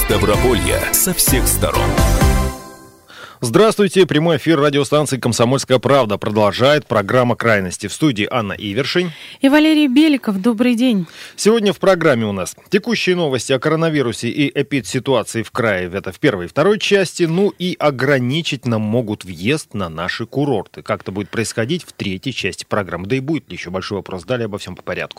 Ставрополье со всех сторон. Здравствуйте, прямой эфир радиостанции «Комсомольская правда». Продолжает программа «Крайности». В студии Анна Ивершин и Валерий Беликов. Добрый день. Сегодня в программе у нас текущие новости о коронавирусе и эпидситуации в крае. Это в первой и второй части. Ну и ограничить нам могут въезд на наши курорты. Как это будет происходить в третьей части программы. Да и будет ли еще большой вопрос. Далее обо всем по порядку.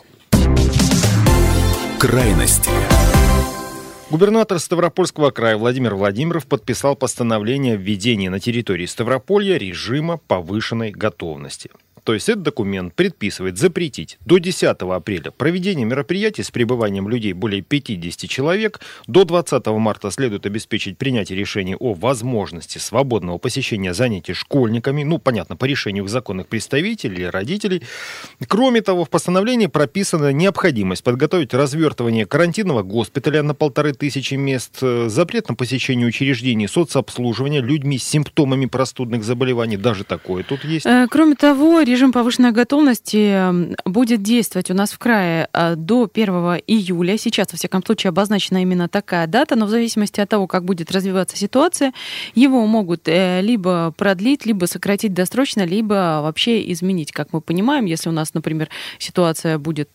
Крайности. Губернатор Ставропольского края Владимир Владимиров подписал постановление о введении на территории Ставрополья режима повышенной готовности. То есть этот документ предписывает запретить до 10 апреля проведение мероприятий с пребыванием людей более 50 человек. До 20 марта следует обеспечить принятие решений о возможности свободного посещения занятий школьниками. Ну, понятно, по решению их законных представителей или родителей. Кроме того, в постановлении прописана необходимость подготовить развертывание карантинного госпиталя на 1500 мест, запрет на посещение учреждений соцобслуживания людьми с симптомами простудных заболеваний. Даже такое тут есть. Кроме того, режим повышенной готовности будет действовать у нас в крае до 1 июля. Сейчас, во всяком случае, обозначена именно такая дата, но в зависимости от того, как будет развиваться ситуация, его могут либо продлить, либо сократить досрочно, либо вообще изменить. Как мы понимаем, если у нас, например, ситуация будет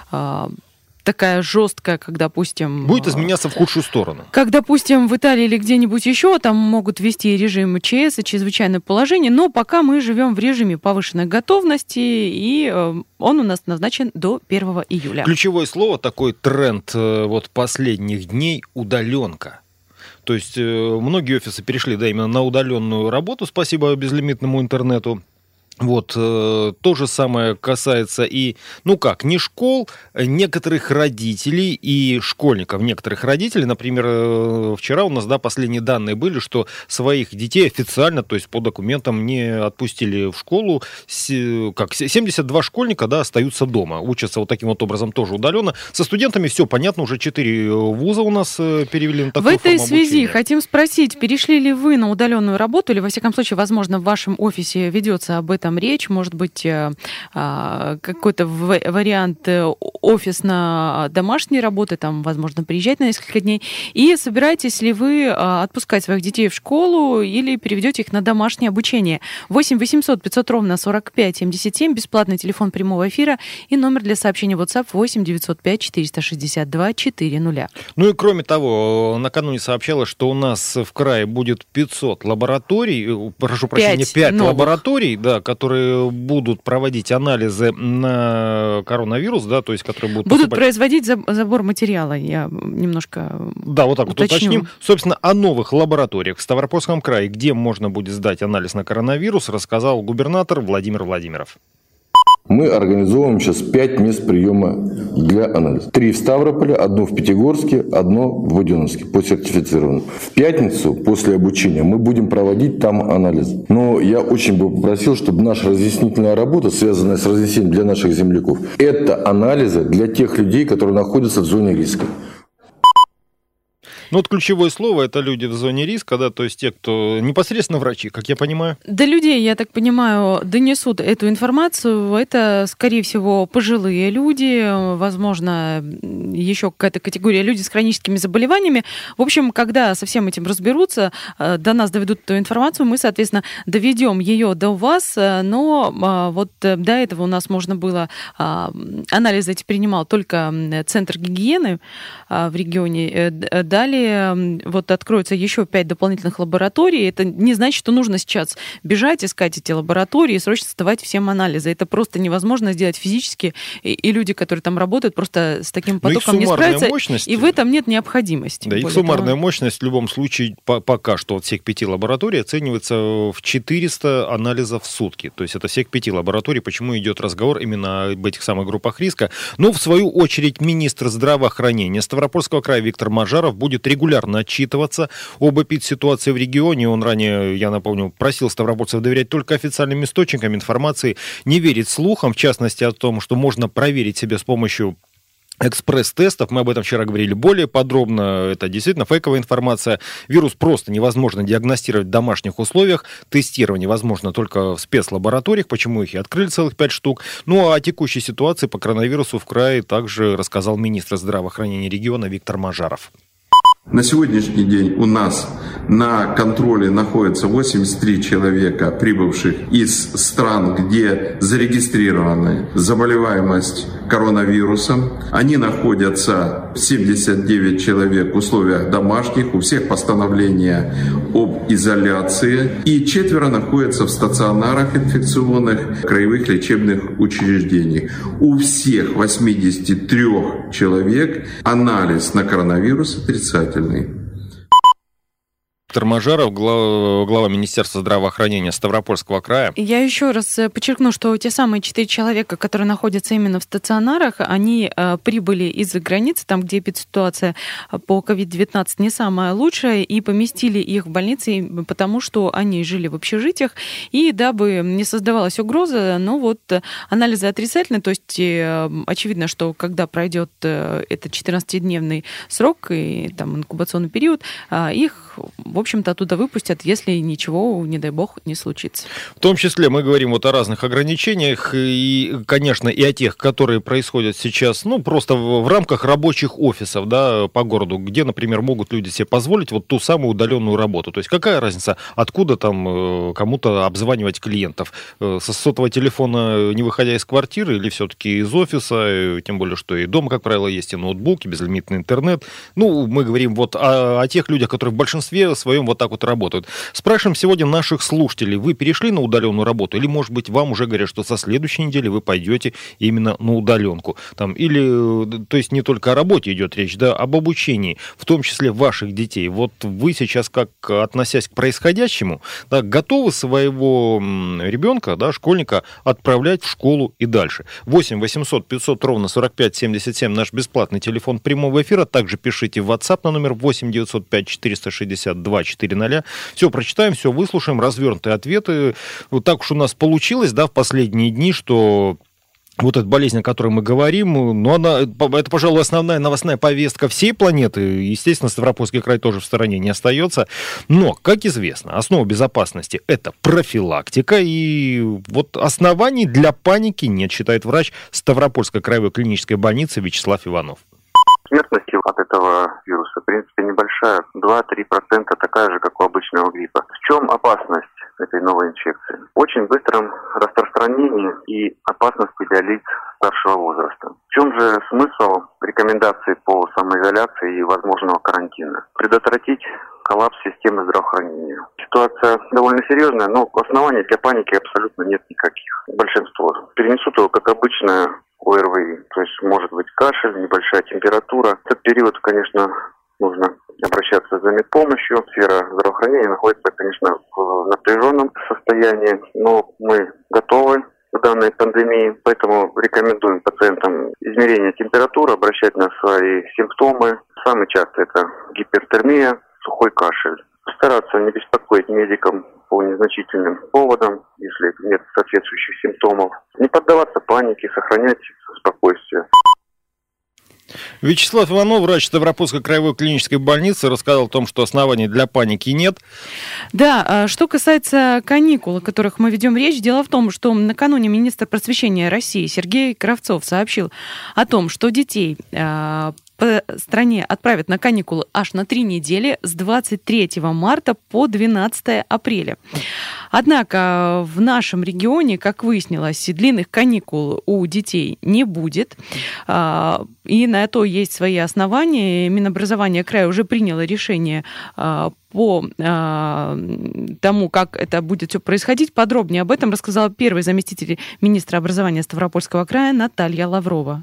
такая жесткая, как, допустим... Будет изменяться в худшую сторону. Как, допустим, в Италии или где-нибудь еще, там могут ввести режим ЧС и чрезвычайное положение, но пока мы живем в режиме повышенной готовности, и он у нас назначен до 1 июля. Ключевое слово, такой тренд вот последних дней – удаленка. То есть многие офисы перешли именно на удаленную работу, спасибо безлимитному интернету. Вот, то же самое касается и, не школ, некоторых родителей и школьников. Некоторых родителей, например, вчера у нас, последние данные были, что своих детей официально, то есть по документам, не отпустили в школу. 72 школьника, остаются дома, учатся вот таким вот образом тоже удаленно. Со студентами все понятно, уже 4 вуза у нас перевели на такую форму обучения. В этой связи хотим спросить, перешли ли вы на удаленную работу, или, во всяком случае, возможно, в вашем офисе ведется об этом речь, может быть, какой-то вариант офисно-домашней работы, там, возможно, приезжать на несколько дней. И собираетесь ли вы отпускать своих детей в школу или переведете их на домашнее обучение? 8 800 500 ровно 45 77, бесплатный телефон прямого эфира и номер для сообщения WhatsApp 8 905 462 400. Ну и кроме того, накануне сообщалось, что у нас в крае будет 500 лабораторий, прошу прощения, 5 лабораторий, которые будут проводить анализы на коронавирус, то есть которые будут производить забор материала, я немножко вот так вот уточним. Собственно, о новых лабораториях в Ставропольском крае, где можно будет сдать анализ на коронавирус, рассказал губернатор Владимир Владимиров. Мы организовываем сейчас 5 мест приема для анализа. 3 в Ставрополе, 1 в Пятигорске, 1 в Буденновске по сертифицированному. В пятницу после обучения мы будем проводить там анализ. Но я очень бы попросил, чтобы наша разъяснительная работа, связанная с разъяснением для наших земляков, это анализы для тех людей, которые находятся в зоне риска. Вот ключевое слово – это люди в зоне риска, то есть те, кто непосредственно врачи, как я понимаю. До людей, я так понимаю, донесут эту информацию. Это, скорее всего, пожилые люди, возможно, еще какая-то категория люди с хроническими заболеваниями. В общем, когда со всем этим разберутся, до нас доведут эту информацию, мы, соответственно, доведем ее до вас, но вот до этого у нас можно было, анализы эти принимал только Центр гигиены в регионе. Далее вот откроется еще 5 дополнительных лабораторий. Это не значит, что нужно сейчас бежать, искать эти лаборатории и срочно сдавать всем анализы. Это просто невозможно сделать физически, и люди, которые там работают, просто с таким потоком не справятся, и в этом нет необходимости. Да, их суммарная мощность в любом случае пока что от всех 5 лабораторий оценивается в 400 анализов в сутки. То есть это всех 5 лабораторий. Почему идет разговор именно об этих самых группах риска? Но в свою очередь министр здравоохранения Ставропольского края Виктор Мажаров будет регулярно отчитываться об эпидситуации в регионе. Он ранее, я напомню, просил ставропольцев доверять только официальным источникам информации, не верить слухам, в частности о том, что можно проверить себя с помощью экспресс-тестов. Мы об этом вчера говорили более подробно. Это действительно фейковая информация. Вирус просто невозможно диагностировать в домашних условиях. Тестирование возможно только в спецлабораториях, почему их и открыли целых 5 штук. Ну а о текущей ситуации по коронавирусу в крае также рассказал министр здравоохранения региона Виктор Мажаров. На сегодняшний день у нас на контроле находится 83 человека, прибывших из стран, где зарегистрирована заболеваемость коронавирусом. Они находятся, 79 человек, в условиях домашних, у всех постановления об изоляции. И 4 находятся в стационарах инфекционных краевых лечебных учреждениях. У всех 83 человек анализ на коронавирус отрицательный. Виктор Мажаров, глава Министерства здравоохранения Ставропольского края. Я еще раз подчеркну, что те самые 4 человека, которые находятся именно в стационарах, они прибыли из-за границы, там, где эпидситуация по COVID-19 не самая лучшая, и поместили их в больницы, потому что они жили в общежитиях, и дабы не создавалась угроза, но вот анализы отрицательные, то есть очевидно, что когда пройдет этот 14-дневный срок и там инкубационный период, их, в общем-то, оттуда выпустят, если ничего, не дай бог, не случится. В том числе мы говорим вот о разных ограничениях и, конечно, и о тех, которые происходят сейчас, просто в рамках рабочих офисов, да, по городу, где, например, могут люди себе позволить вот ту самую удаленную работу. То есть какая разница, откуда там кому-то обзванивать клиентов? Со сотового телефона, не выходя из квартиры, или все-таки из офиса, тем более, что и дома, как правило, есть и ноутбуки, безлимитный интернет. Мы говорим вот о тех людях, которые в большинстве своем вот так вот работают. Спрашиваем сегодня наших слушателей, вы перешли на удаленную работу, или, может быть, вам уже говорят, что со следующей недели вы пойдете именно на удаленку? Или, то есть, не только о работе идет речь, да, об обучении, в том числе ваших детей. Вот вы сейчас, как относясь к происходящему, да, готовы своего ребенка, да, школьника, отправлять в школу и дальше? 8 800 500 ровно 45 77 наш бесплатный телефон прямого эфира. Также пишите в WhatsApp на номер 8 905 462 400. Все прочитаем, все выслушаем, развернутые ответы. Вот так уж у нас получилось, да, в последние дни, что вот эта болезнь, о которой мы говорим, это, пожалуй, основная новостная повестка всей планеты. Естественно, Ставропольский край тоже в стороне не остается. Но, как известно, основа безопасности – это профилактика. И вот оснований для паники нет, считает врач Ставропольской краевой клинической больницы Вячеслав Иванов. Смертность от этого вируса, в принципе, небольшая, 2-3%, такая же, как у обычного гриппа. В чем опасность этой новой инфекции? В очень быстром распространении и опасности для лиц старшего возраста. В чем же смысл рекомендаций по самоизоляции и возможного карантина? Предотвратить коллапс системы здравоохранения. Ситуация довольно серьезная, но оснований для паники абсолютно нет никаких. Большинство перенесут его, как обычно, ОРВИ, то есть может быть кашель, небольшая температура. В этот период, конечно, нужно обращаться за медпомощью. Сфера здравоохранения находится, конечно, в напряженном состоянии, но мы готовы к данной пандемии, поэтому рекомендуем пациентам измерение температуры, обращать на свои симптомы. Самый часто это гипертермия, сухой кашель. Стараться не беспокоить медикам по незначительным поводам, если нет соответствующих симптомов. Не поддаваться панике, сохранять спокойствие. Вячеслав Иванов, врач Ставропольской краевой клинической больницы, рассказал о том, что оснований для паники нет. Да, что касается каникул, о которых мы ведем речь, дело в том, что накануне министр просвещения России Сергей Кравцов сообщил о том, что детей по стране отправят на каникулы аж на 3 недели с 23 марта по 12 апреля. Однако в нашем регионе, как выяснилось, длинных каникул у детей не будет. И на это есть свои основания. Минобразование края уже приняло решение по тому, как это будет все происходить. Подробнее об этом рассказала первый заместитель министра образования Ставропольского края Наталья Лаврова.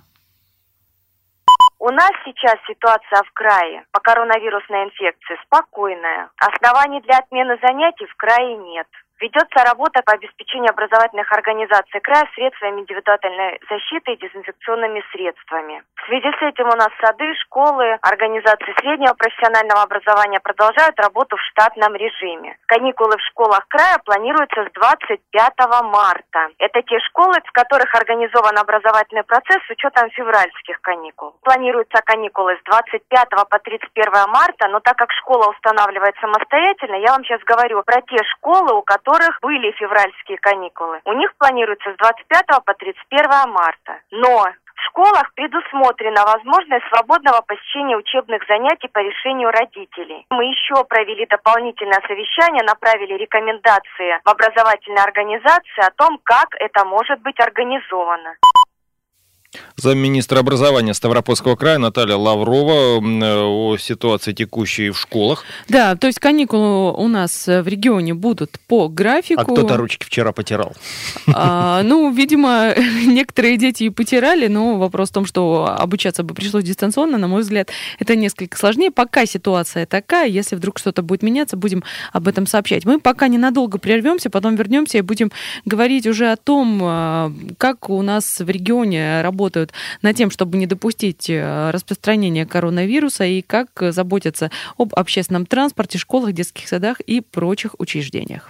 У нас сейчас ситуация в крае по коронавирусной инфекции спокойная. Оснований для отмены занятий в крае нет. Ведется работа по обеспечению образовательных организаций края средствами индивидуальной защиты и дезинфекционными средствами. В связи с этим у нас сады, школы, организации среднего профессионального образования продолжают работу в штатном режиме. Каникулы в школах края планируются с 25 марта. Это те школы, в которых организован образовательный процесс с учетом февральских каникул. Планируются каникулы с 25 по 31 марта, но так как школа устанавливается самостоятельно, я вам сейчас говорю про те школы, у которых были февральские каникулы. У них планируется с 25 по 31 марта. Но в В школах предусмотрена возможность свободного посещения учебных занятий по решению родителей. Мы еще провели дополнительное совещание, направили рекомендации в образовательные организации о том, как это может быть организовано. Замминистра образования Ставропольского края Наталья Лаврова о ситуации текущей в школах. Да, то есть каникулы у нас в регионе будут по графику. А кто-то ручки вчера потирал. Видимо, некоторые дети и потирали, но вопрос в том, что обучаться бы пришлось дистанционно, на мой взгляд, это несколько сложнее. Пока ситуация такая, если вдруг что-то будет меняться, будем об этом сообщать. Мы пока ненадолго прервемся, потом вернемся и будем говорить уже о том, как у нас в регионе работают над тем, чтобы не допустить распространения коронавируса и как заботиться об общественном транспорте, школах, детских садах и прочих учреждениях.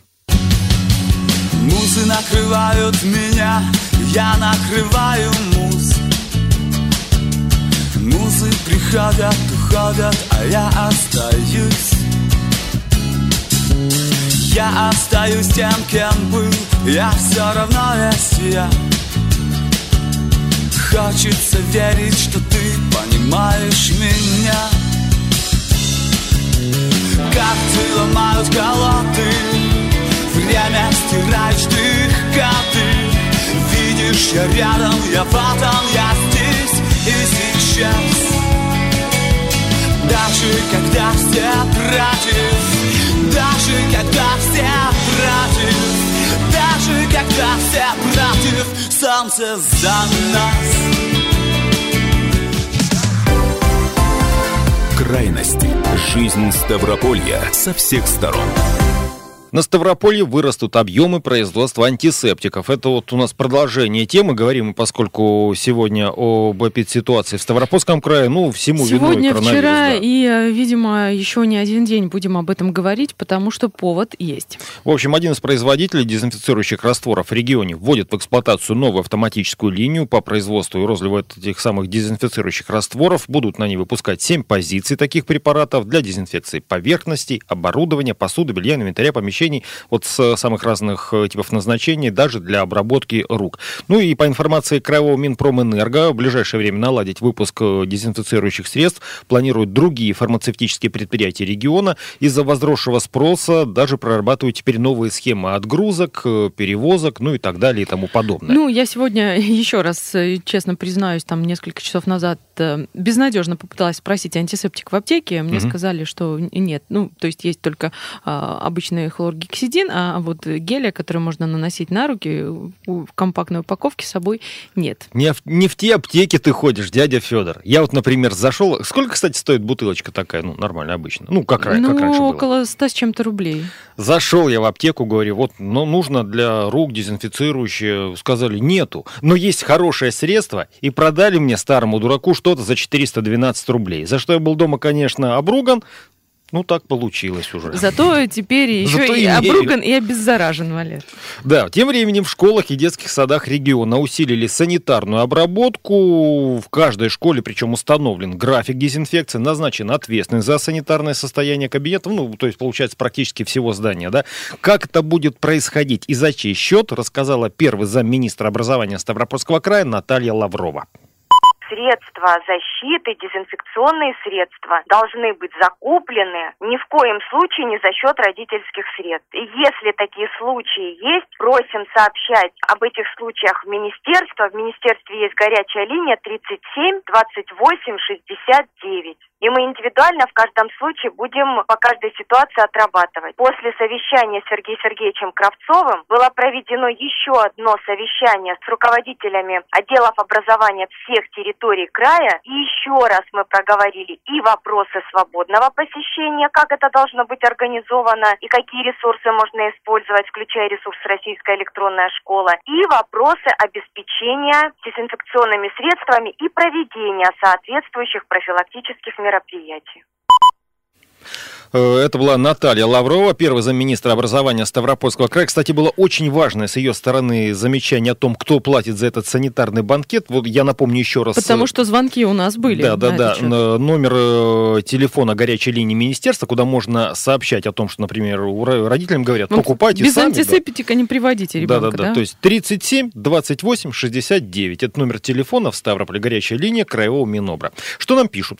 Музы накрывают меня, я накрываю муз. Музы приходят, уходят, а я остаюсь. Я остаюсь тем, кем был, я все равно есть я. Хочется верить, что ты понимаешь меня. Карты ломают колоды, время стирает штрих-коды. Видишь, я рядом, я в этом, я здесь и сейчас. Даже когда все против, даже когда все против, даже когда все против, солнце за нас. Крайности. Жизнь Ставрополья со всех сторон. На Ставрополье вырастут объемы производства антисептиков. Это вот у нас продолжение темы. Говорим мы, поскольку сегодня об эпидситуации в Ставропольском крае, всему сегодня, виной коронавирус. Вчера да. И, видимо, еще не один день будем об этом говорить, потому что повод есть. В общем, один из производителей дезинфицирующих растворов в регионе вводит в эксплуатацию новую автоматическую линию по производству и розливу этих самых дезинфицирующих растворов. Будут на ней выпускать 7 позиций таких препаратов для дезинфекции поверхностей, оборудования, посуды, белья, инвентаря, помещений. Вот с самых разных типов назначений, даже для обработки рук. И по информации Краевого Минпромэнерго, в ближайшее время наладить выпуск дезинфицирующих средств планируют другие фармацевтические предприятия региона. Из-за возросшего спроса даже прорабатывают теперь новые схемы отгрузок, перевозок, и так далее и тому подобное. Я сегодня, еще раз честно признаюсь, несколько часов назад безнадежно попыталась спросить антисептик в аптеке. Мне сказали, что нет. То есть есть только обычный хлоргексидин, а вот геля, который можно наносить на руки, в компактной упаковке с собой нет. Не в те аптеки ты ходишь, дядя Федор. Я вот, например, зашел... Сколько, кстати, стоит бутылочка такая, нормально, обычно? Как раньше было. Около 100 с чем-то рублей. Зашел я в аптеку, говорю, нужно для рук дезинфицирующее. Сказали, нету. Но есть хорошее средство, и продали мне, старому дураку, что-то за 412 рублей. За что я был дома, конечно, обруган. Так получилось уже. Зато теперь еще и обруган, и обеззаражен, Валер. Да, тем временем в школах и детских садах региона усилили санитарную обработку. В каждой школе, причем установлен график дезинфекции, назначен ответственный за санитарное состояние кабинета, то есть, получается, практически всего здания, да. Как это будет происходить и за чей счет, рассказала первый замминистра образования Ставропольского края Наталья Лаврова. Средства защиты, дезинфекционные средства должны быть закуплены ни в коем случае не за счет родительских средств. И если такие случаи есть, просим сообщать об этих случаях в министерство. В министерстве есть горячая линия 37 28 69. И мы индивидуально в каждом случае будем по каждой ситуации отрабатывать. После совещания с Сергеем Сергеевичем Кравцовым было проведено еще одно совещание с руководителями отделов образования всех территорий края. И еще раз мы проговорили и вопросы свободного посещения, как это должно быть организовано и какие ресурсы можно использовать, включая ресурс «Российская электронная школа», и вопросы обеспечения дезинфекционными средствами и проведения соответствующих профилактических мероприятий. Это была Наталья Лаврова, первый замминистра образования Ставропольского края. Кстати, было очень важное с ее стороны замечание о том, кто платит за этот санитарный банкет. Вот я напомню еще раз. Потому что звонки у нас были. Да. Номер телефона горячей линии министерства, куда можно сообщать о том, что, например, родителям говорят, покупайте без сами. Без антисептика не приводите ребенка, да? То есть 37 28 69. Это номер телефона в Ставрополе, горячая линия Краевого Минобра. Что нам пишут?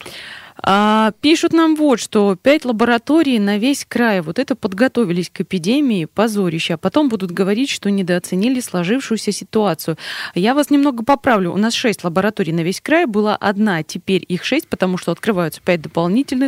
Пишут нам вот, что 5 лабораторий на весь край. Вот это подготовились к эпидемии, позорище. А потом будут говорить, что недооценили сложившуюся ситуацию. Я вас немного поправлю. У нас 6 лабораторий на весь край. Была одна, теперь их 6, потому что открываются 5 дополнительных.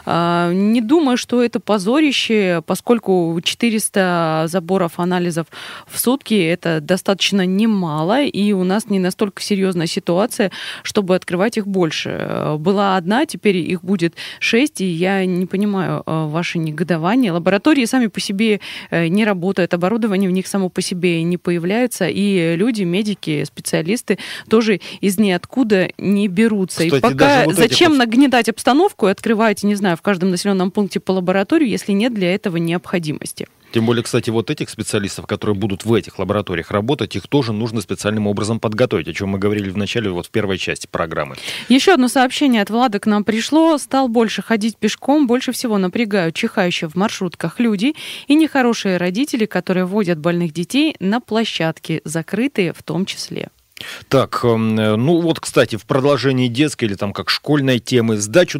Не думаю, что это позорище, поскольку 400 заборов анализов в сутки это достаточно немало, и у нас не настолько серьезная ситуация, чтобы открывать их больше. Была одна, теперь их будет 6, и я не понимаю ваше негодование. Лаборатории сами по себе не работают, оборудование в них само по себе не появляется, и люди, медики, специалисты тоже из ниоткуда не берутся. Кстати, и пока вот зачем нагнетать обстановку и открывать, не знаю, в каждом населенном пункте по лабораторию, если нет для этого необходимости? Тем более, кстати, вот этих специалистов, которые будут в этих лабораториях работать, их тоже нужно специальным образом подготовить, о чем мы говорили в начале, вот в первой части программы. Еще одно сообщение от Влада к нам пришло. Стал больше ходить пешком, больше всего напрягают чихающие в маршрутках люди и нехорошие родители, которые водят больных детей на площадки, закрытые в том числе. Так, ну вот, кстати, в продолжении детской или там как школьной темы, сдачу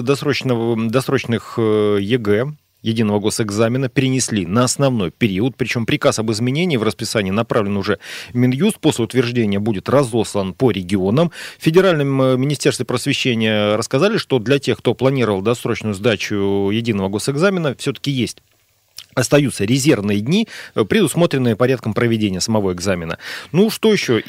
досрочных ЕГЭ, единого госэкзамена, перенесли на основной период, причем приказ об изменении в расписании направлен уже в Минюст, после утверждения будет разослан по регионам. В Федеральном министерстве просвещения рассказали, что для тех, кто планировал досрочную сдачу единого госэкзамена, все-таки остаются резервные дни, предусмотренные порядком проведения самого экзамена. Ну, что еще?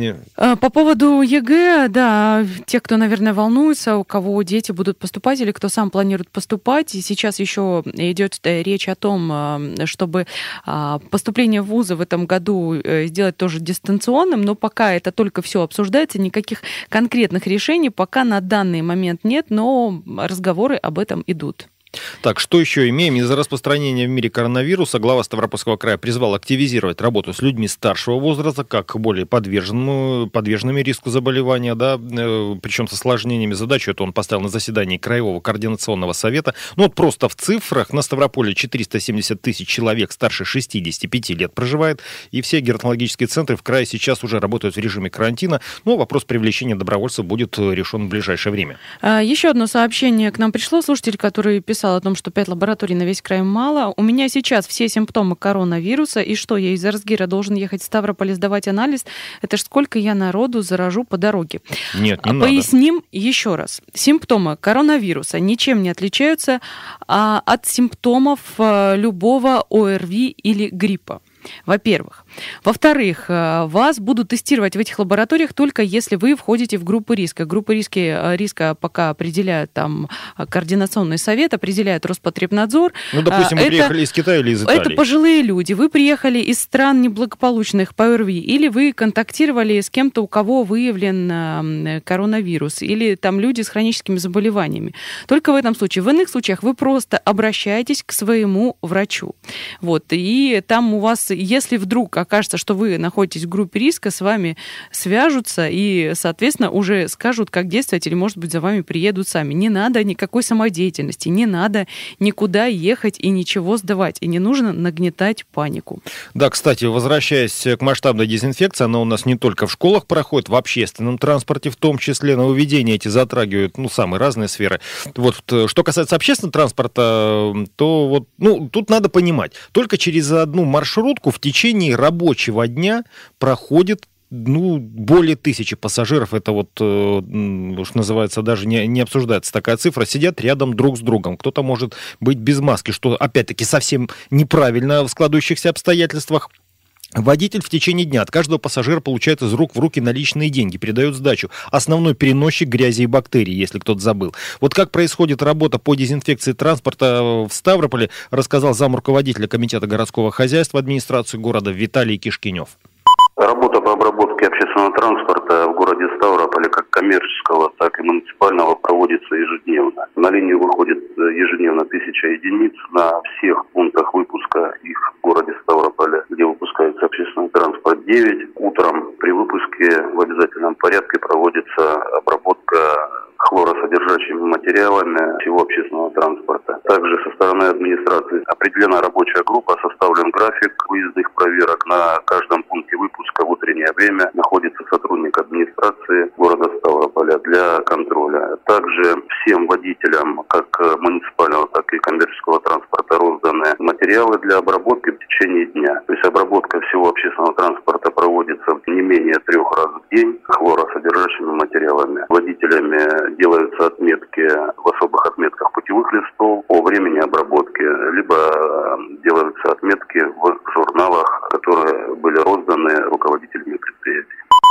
По поводу ЕГЭ, да, те, кто, наверное, волнуется, у кого дети будут поступать или кто сам планирует поступать, и сейчас еще идет речь о том, чтобы поступление в вузы в этом году сделать тоже дистанционным, но пока это только все обсуждается, никаких конкретных решений пока на данный момент нет, но разговоры об этом идут. Так, что еще имеем? Из-за распространения в мире коронавируса глава Ставропольского края призвал активизировать работу с людьми старшего возраста, как более подверженными риску заболевания, да, причем с осложнениями. Задачу эту он поставил на заседании Краевого координационного совета. Ну вот просто в цифрах: на Ставрополе 470 тысяч человек старше 65 лет проживает, и все геронтологические центры в крае сейчас уже работают в режиме карантина. Но вопрос привлечения добровольцев будет решен в ближайшее время. Еще одно сообщение к нам пришло. Слушатель, который писал о том, что 5 лабораторий на весь край мало. У меня сейчас все симптомы коронавируса, и что, я из Арзгира должен ехать в Ставрополь сдавать анализ? Это ж сколько я народу заражу по дороге. Нет, не Поясним еще раз. Симптомы коронавируса ничем не отличаются от симптомов любого ОРВИ или гриппа. Во-первых. Во-вторых, вас будут тестировать в этих лабораториях только если вы входите в группы риска. Группы риска пока определяют там координационный совет, определяет Роспотребнадзор. Ну, допустим, вы приехали из Китая или из Италии. Это пожилые люди. Вы приехали из стран неблагополучных по ОРВИ, или вы контактировали с кем-то, у кого выявлен коронавирус, или там люди с хроническими заболеваниями. Только в этом случае. В иных случаях вы просто обращаетесь к своему врачу. Вот. И там у вас, если вдруг окажется, что вы находитесь в группе риска, с вами свяжутся и, соответственно, уже скажут, как действовать, или, может быть, за вами приедут сами. Не надо никакой самодеятельности, не надо никуда ехать и ничего сдавать, и не нужно нагнетать панику. Да, кстати, возвращаясь к масштабной дезинфекции, она у нас не только в школах проходит, в общественном транспорте в том числе. Нововведения эти затрагивают, самые разные сферы. Вот, что касается общественного транспорта, то вот, тут надо понимать, только через одну маршрутку в течение рабочего дня проходит более 1000 пассажиров. Это вот, уж называется, даже не обсуждается такая цифра. Сидят рядом друг с другом. Кто-то может быть без маски, что, опять-таки, совсем неправильно в складывающихся обстоятельствах. Водитель в течение дня от каждого пассажира получает из рук в руки наличные деньги, передает сдачу. Основной переносчик грязи и бактерий, если кто-то забыл. Вот как происходит работа по дезинфекции транспорта в Ставрополе, рассказал замруководителя комитета городского хозяйства администрации города Виталий Кишкинев. Работа по обработке общественного транспорта в городе Ставрополе, как коммерческого, так и муниципального, проводится ежедневно. На линию выходит ежедневно 1000 единиц. На всех пунктах выпуска их в городе Ставрополе, где выпускается общественный транспорт, 9. Утром при выпуске в обязательном порядке проводится обработка хлоросодержащими материалами всего общественного транспорта. Также со стороны администрации определена рабочая группа, составлен график выездных проверок. На каждом пункте выпуска в утреннее время находится сотрудник администрации города Ставрополя для контроля. Также всем водителям, как муниципального, так и коммерческого транспорта, розданы материалы для обработки в течение дня. То есть обработка всего общественного транспорта проводится не менее 3 раз в день хлоросодержащими материалами. Водителями делаются отметки в особых отметках путевых листов по времени обработки, либо делаются отметки в журналах, которые были розданы руководителями предприятий.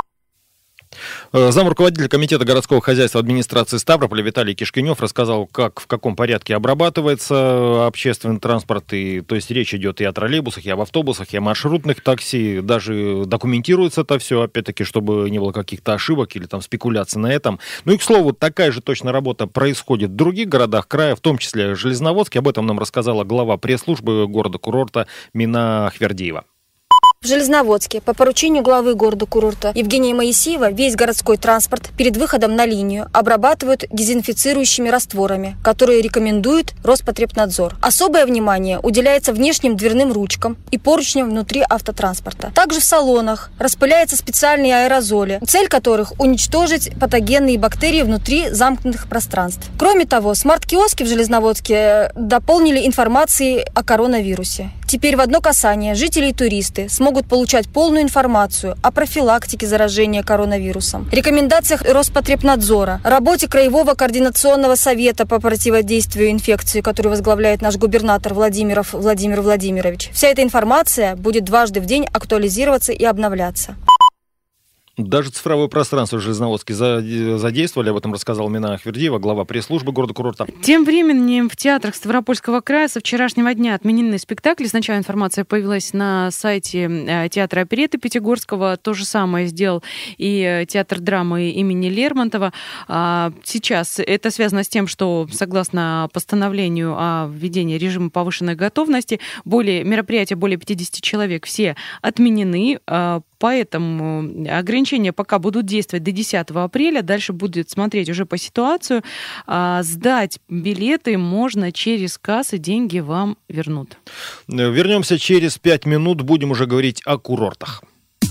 Замруководитель комитета городского хозяйства администрации Ставрополя Виталий Кишкинев рассказал, в каком порядке обрабатывается общественный транспорт. И, то есть речь идет и о троллейбусах, и об автобусах, и о маршрутных такси. Даже документируется это все, опять-таки, чтобы не было каких-то ошибок или там спекуляций на этом. Ну и, к слову, такая же точно работа происходит в других городах края, в том числе Железноводске. Об этом нам рассказала глава пресс-службы города-курорта Мина Ахвердиева. В Железноводске по поручению главы города-курорта Евгения Моисеева весь городской транспорт перед выходом на линию обрабатывают дезинфицирующими растворами, которые рекомендует Роспотребнадзор. Особое внимание уделяется внешним дверным ручкам и поручням внутри автотранспорта. Также в салонах распыляются специальные аэрозоли, цель которых уничтожить патогенные бактерии внутри замкнутых пространств. Кроме того, смарт-киоски в Железноводске дополнили информацией о коронавирусе. Теперь в одно касание жители и туристы смогут получать полную информацию о профилактике заражения коронавирусом, рекомендациях Роспотребнадзора, работе Краевого координационного совета по противодействию инфекции, который возглавляет наш губернатор Владимир Владимирович. Вся эта информация будет дважды в день актуализироваться и обновляться. Даже цифровое пространство в Железноводске задействовали, об этом рассказала Мина Ахвердиева, глава пресс-службы города-курорта. Тем временем в театрах Ставропольского края со вчерашнего дня отменены спектакли. Сначала информация появилась на сайте театра оперетты Пятигорского. То же самое сделал и театр драмы имени Лермонтова. Сейчас это связано с тем, что согласно постановлению о введении режима повышенной готовности, мероприятия более 50 человек все отменены. Поэтому ограничения пока будут действовать до 10 апреля. Дальше будет смотреть уже по ситуации. Сдать билеты можно через кассы, деньги вам вернут. Вернемся через 5 минут. Будем уже говорить о курортах.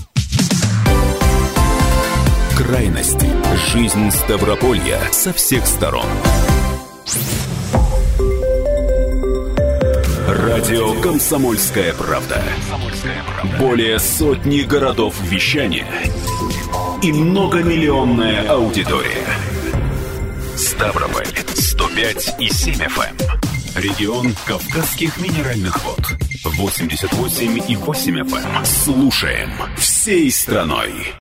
Крайности. Жизнь Ставрополья со всех сторон. Радио «Комсомольская правда». Более сотни городов вещания и многомиллионная аудитория. Ставрополь 105,7 FM. Регион Кавказских минеральных вод 88,8 FM. Слушаем всей страной.